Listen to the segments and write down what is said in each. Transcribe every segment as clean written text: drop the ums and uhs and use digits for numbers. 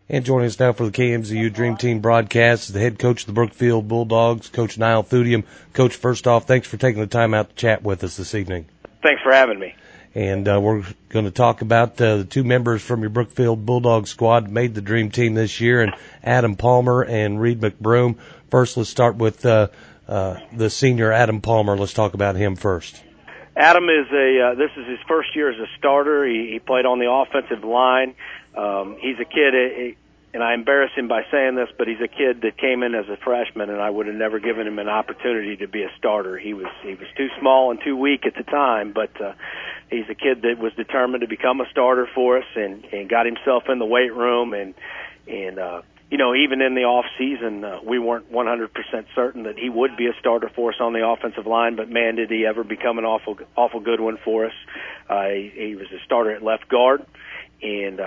And joining us now for the KMZU Dream Team broadcast is the head coach of the Brookfield Bulldogs, Coach Niall Thudium. Coach, first off, thanks for taking the time out to chat with us this evening. Thanks for having me. And we're going to talk about the two members from your Brookfield Bulldogs squad who made the Dream Team this year, and Adam Palmer and Reed McBroom. First, let's start with the senior Adam Palmer. Let's talk about him first. Adam is this is his first year as a starter. He played on the offensive line. He's a kid, and I embarrass him by saying this, but he's a kid that came in as a freshman, and I would have never given him an opportunity to be a starter. He was too small and too weak at the time, but he's a kid that was determined to become a starter for us, and got himself in the weight room, and you know, even in the off season, we weren't 100% certain that he would be a starter for us on the offensive line, but man, did he ever become an awful good one for us. He was a starter at left guard, and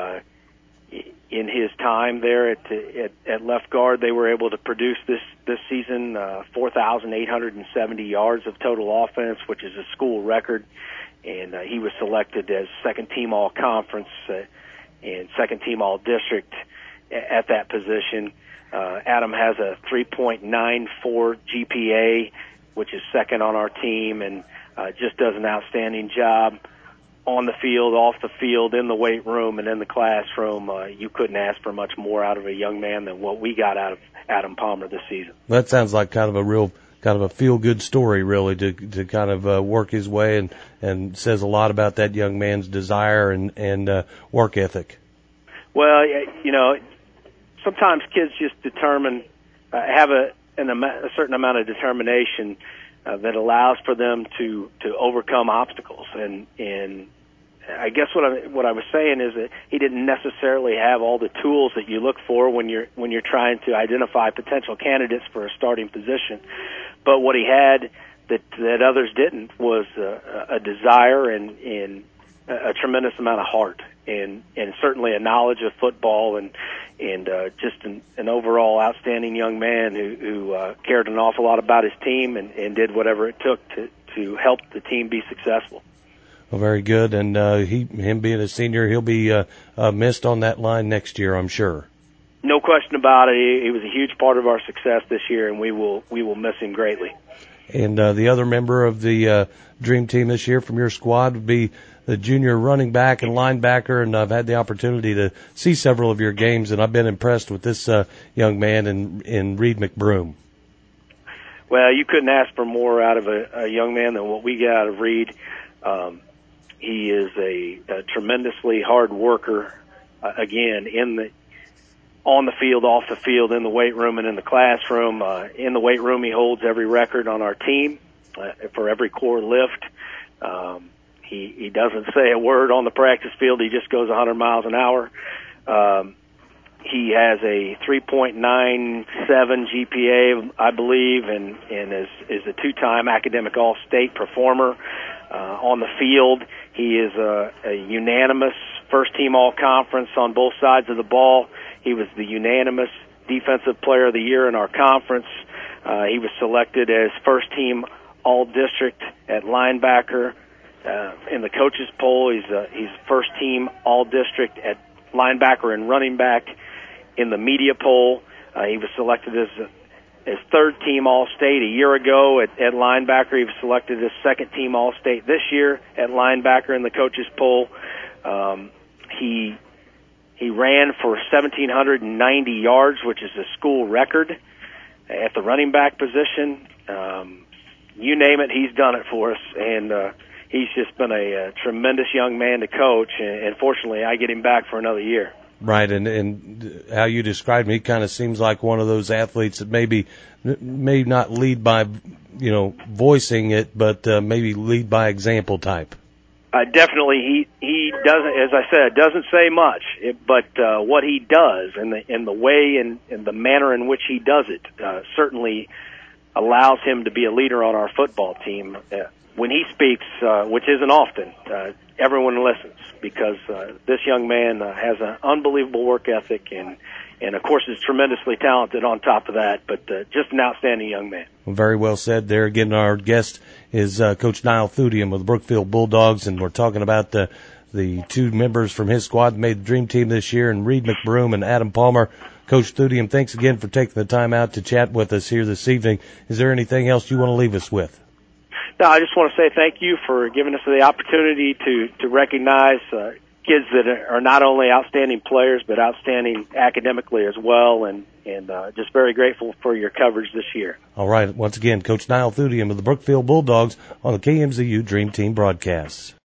in his time there at left guard, they were able to produce this season 4,870 yards of total offense, which is a school record. And he was selected as second team all conference and second team all district at that position. Adam has a 3.94 GPA, which is second on our team, and just does an outstanding job on the field, off the field, in the weight room, and in the classroom. You couldn't ask for much more out of a young man than what we got out of Adam Palmer this season. That sounds like kind of a feel-good story, really, to kind of work his way, and says a lot about that young man's desire and work ethic. Well, you know, sometimes kids just have a certain amount of determination that allows for them to overcome obstacles, and I guess what I was saying is that he didn't necessarily have all the tools that you look for when you're trying to identify potential candidates for a starting position. But what he had that others didn't was a desire and a tremendous amount of heart, and certainly a knowledge of football, and just an overall outstanding young man who cared an awful lot about his team and did whatever it took to help the team be successful. Well, very good, and him being a senior, he'll be missed on that line next year, I'm sure. No question about it. He was a huge part of our success this year, and we will miss him greatly. And the other member of the Dream Team this year from your squad would be the junior running back and linebacker, and I've had the opportunity to see several of your games, and I've been impressed with this young man in Reed McBroom. Well, you couldn't ask for more out of a young man than what we got out of Reed. He is a tremendously hard worker, again, on the field, off the field, in the weight room, and in the classroom. In the weight room, he holds every record on our team for every core lift. He doesn't say a word on the practice field. He just goes 100 miles an hour. He has a 3.97 GPA, I believe, and is a two-time academic all-state performer. On the field, he is a unanimous first-team all-conference on both sides of the ball. He was the unanimous defensive player of the year in our conference. He was selected as first-team all-district at linebacker. In the coaches' poll, he's first-team all-district at linebacker and running back. In the media poll, he was selected as third-team All-State a year ago at linebacker. He was selected as second-team All-State this year at linebacker in the coaches' poll. He ran for 1,790 yards, which is a school record at the running back position. You name it, he's done it for us, and he's just been a tremendous young man to coach, and fortunately I get him back for another year. Right, and how you described me kind of seems like one of those athletes that may not lead by, voicing it, but maybe lead by example type. Definitely, he doesn't, as I said, doesn't say much, but what he does and the way and the manner in which he does it certainly allows him to be a leader on our football team. When he speaks, which isn't often, everyone listens because this young man has an unbelievable work ethic and of course is tremendously talented on top of that, but just an outstanding young man. Well, very well said there. Again, our guest is Coach Niall Thudium of the Brookfield Bulldogs, and we're talking about the the two members from his squad that made the Dream Team this year, and Reed McBroom and Adam Palmer. Coach Thudium, thanks again for taking the time out to chat with us here this evening. Is there anything else you want to leave us with? No, I just want to say thank you for giving us the opportunity to recognize kids that are not only outstanding players but outstanding academically as well, and just very grateful for your coverage this year. All right. Once again, Coach Niall Thudium of the Brookfield Bulldogs on the KMZU Dream Team broadcasts.